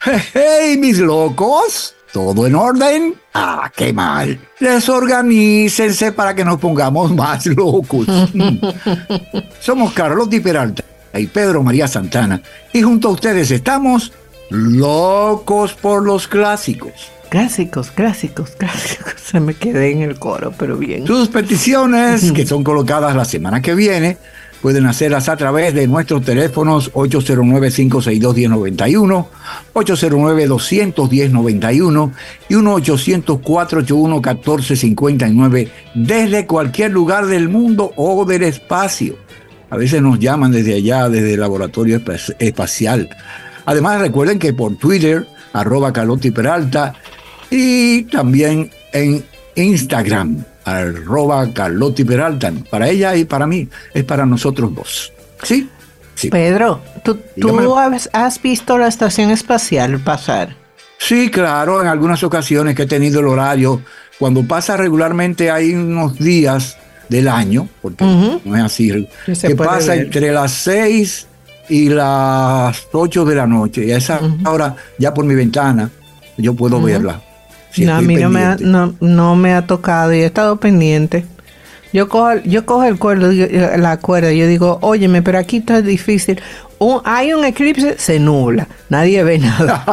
¡Hey, mis locos! ¿Todo en orden? ¡Ah, qué mal! Desorganícense para que nos pongamos más locos. Somos Carlotti Peralta y Pedro María Santana. Y junto a ustedes estamos locos por los clásicos. Clásicos. Se me quedé en el coro, pero bien. Sus peticiones, que son colocadas la semana que viene, pueden hacerlas a través de nuestros teléfonos 809-562-1091, 809-210-91 y 1-800-481-1459 desde cualquier lugar del mundo o del espacio. A veces nos llaman desde allá, desde el laboratorio espacial. Además, recuerden que por Twitter, @Carlotti Peralta, y también en Instagram, @Carlotti Peralta. Para ella y para mí, es para nosotros dos. ¿Sí? Sí. Pedro, ¿tú has visto la estación espacial pasar? Sí, claro, en algunas ocasiones que he tenido el horario. Cuando pasa regularmente hay unos días del año, porque no es así, que pasa ver entre las 6 y las 8 de la noche. Y a esa hora, ya por mi ventana, yo puedo verla. Si no, a mí no me ha tocado y he estado pendiente. Yo cojo la cuerda y yo digo, óyeme, pero aquí está difícil. Hay un eclipse, se nubla, nadie ve nada.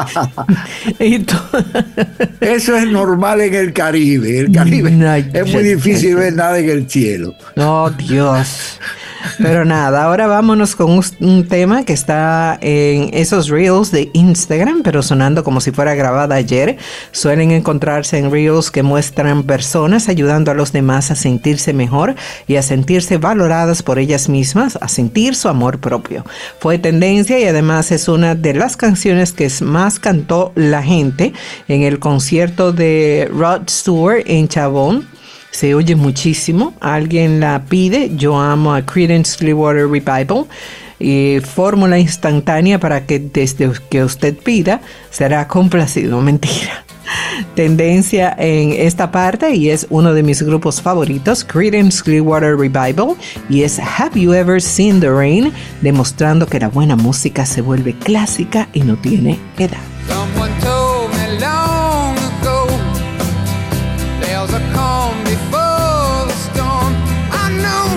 Eso es normal en el Caribe. El Caribe es muy difícil ver nada en el cielo. Oh, Dios. Pero nada, ahora vámonos con un tema que está en esos reels de Instagram, pero sonando como si fuera grabada ayer. Suelen encontrarse en reels que muestran personas ayudando a los demás a sentirse mejor y a sentirse valoradas por ellas mismas, a sentir su amor propio. Fue tendencia y además es una de las canciones que más cantó la gente en el concierto de Rod Stewart en Chabón. Se oye muchísimo, alguien la pide, yo amo a Creedence Clearwater Revival, y fórmula instantánea para que desde que usted pida será complacido, mentira. Tendencia en esta parte y es uno de mis grupos favoritos, Creedence Clearwater Revival, y es Have You Ever Seen the Rain, demostrando que la buena música se vuelve clásica y no tiene edad. Someone told me long ago there's a calm before the storm. I know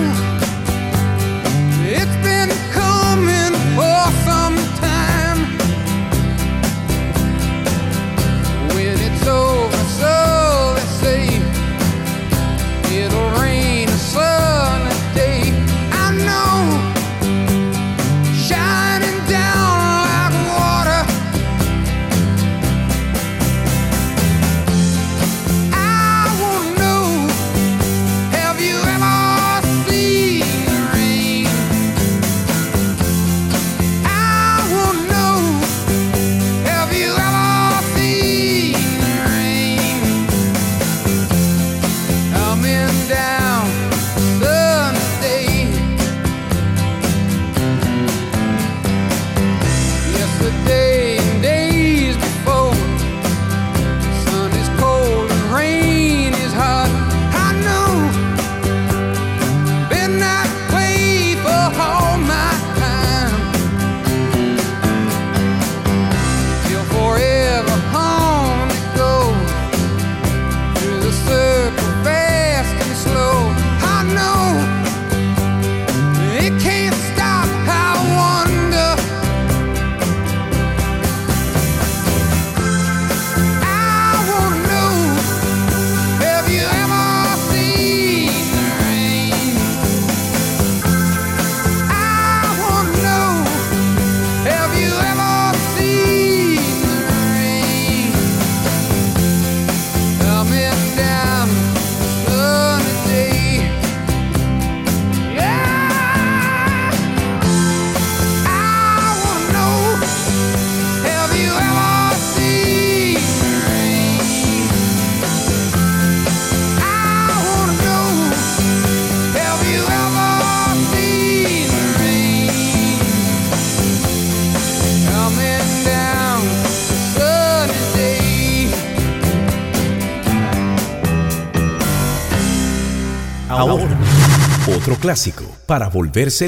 it's been coming for some time. When it's over, so they say, it'll rain a sunny day. I know, shining down like water. Ahora, otro clásico para volverse locos.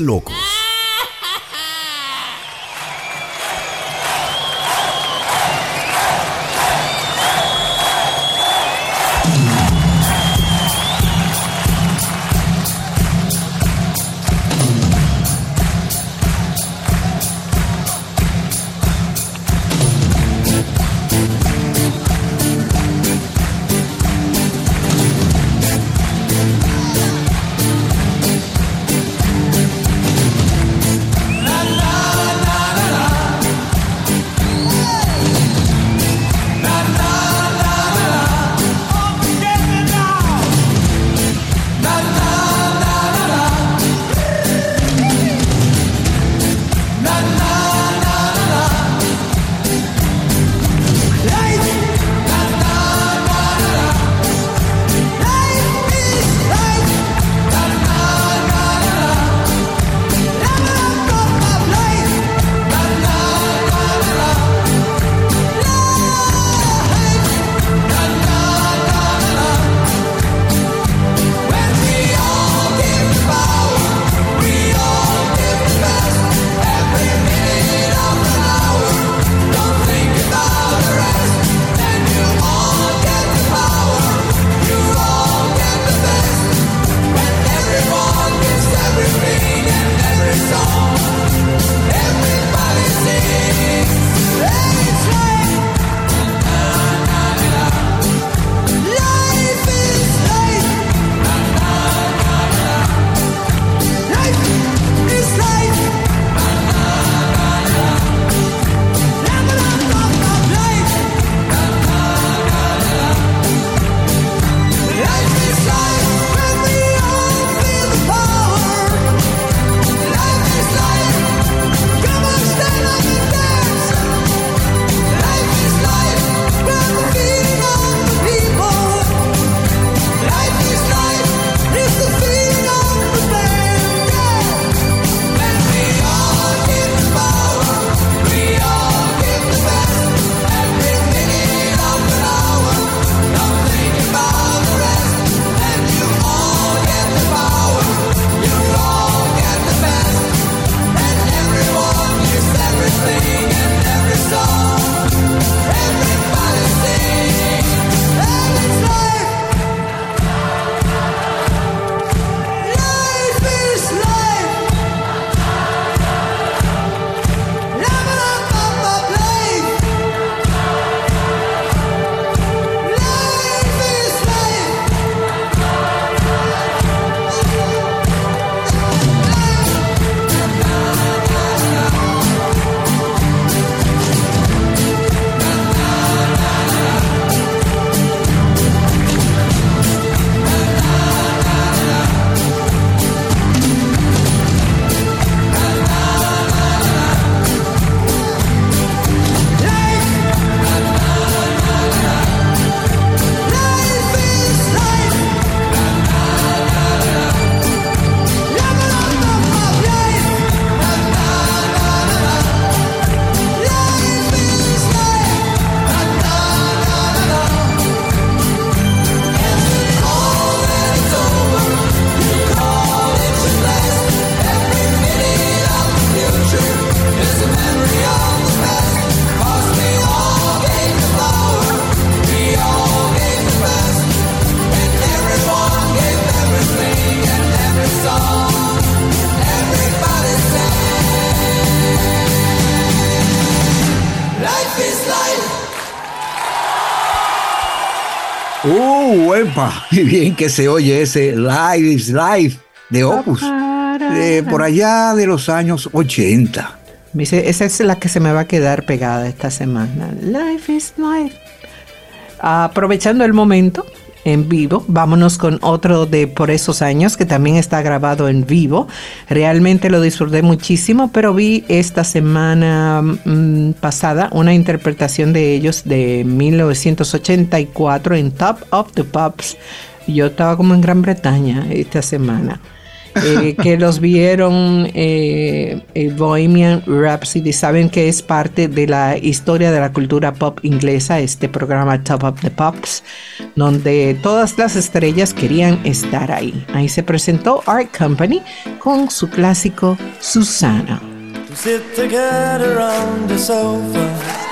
Epa, qué bien que se oye ese Live is Life de Opus, por allá de los años 80. Dice, esa es la que se me va a quedar pegada esta semana. Life is life. Aprovechando el momento en vivo, vámonos con otro de Por esos años que también está grabado en vivo. Realmente lo disfruté muchísimo, pero vi esta semana pasada una interpretación de ellos de 1984 en Top of the Pops. Yo estaba como en Gran Bretaña esta semana. Que los vieron Bohemian Rhapsody, saben que es parte de la historia de la cultura pop inglesa, este programa Top of the Pops, donde todas las estrellas querían estar ahí. Ahí se presentó Art Company con su clásico Susanna. To sit together around the sofa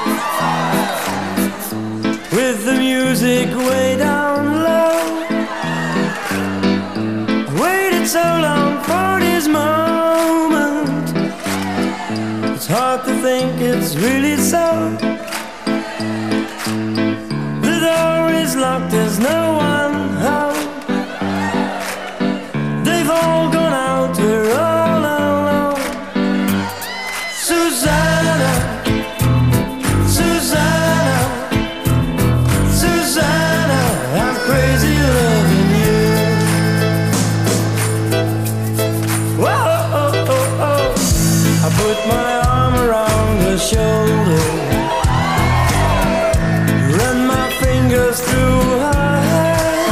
with the music way down low. Waited so long for this moment. It's hard to think it's really so. The door is locked, there's no one home. They've all gone out, we're all alone. Susanna, Susanna, Susanna, I'm crazy loving you. I put my arm around her shoulder, run my fingers through her hair.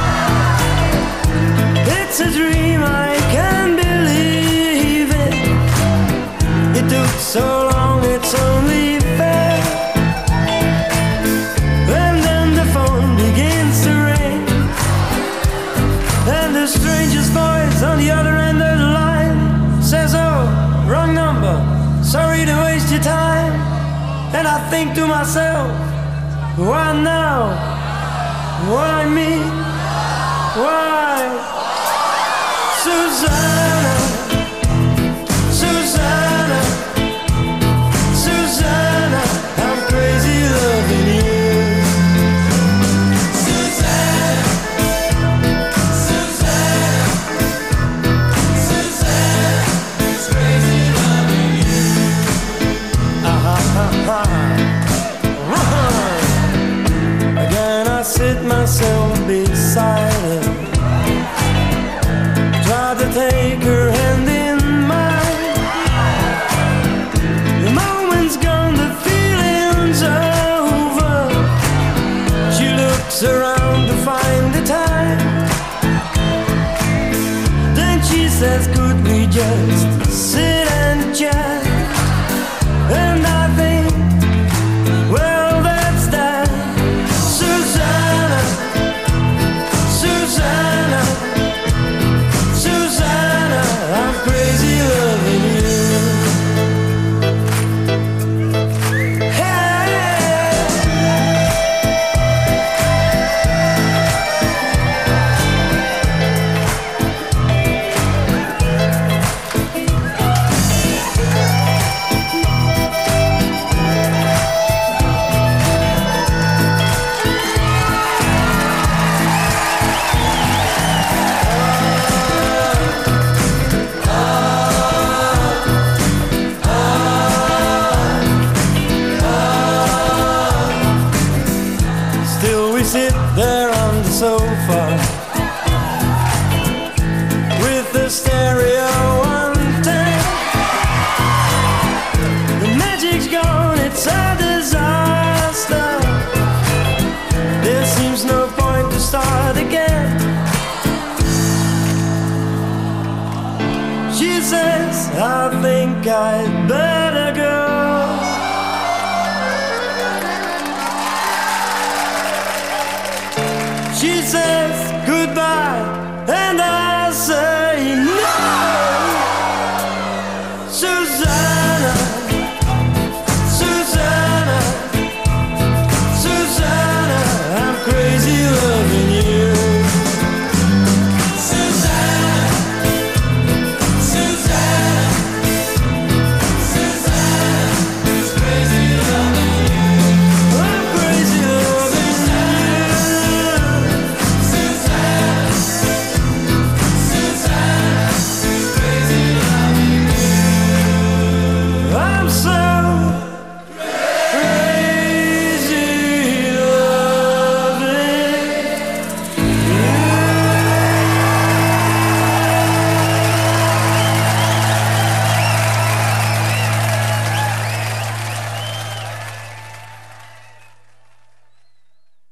It's a dream, I can't believe it. It took so long, it's only fair. And then the phone begins to ring, and the strangest voice on the other end of the line says, oh, wrong number, sorry to waste your time. And I think to myself, why now? Why me? Why? Susanna, Susanna, Susanna, I'm crazy loving you. Susanna, Susanna, Susanna, it's crazy loving you. Again I sit myself beside her, try to take her hand in mine. The moment's gone, the feeling's over. She looks around to find the time, then she says, could we just sit and chat? And I think, well, that's that. Susanna, Susanna, Susanna, I'm crazy loving you. Hey. Still we sit there on the sofa with the stereo on tape. The magic's gone, it's a disaster. There seems no point to start again. She says, I think I'd better go. She says,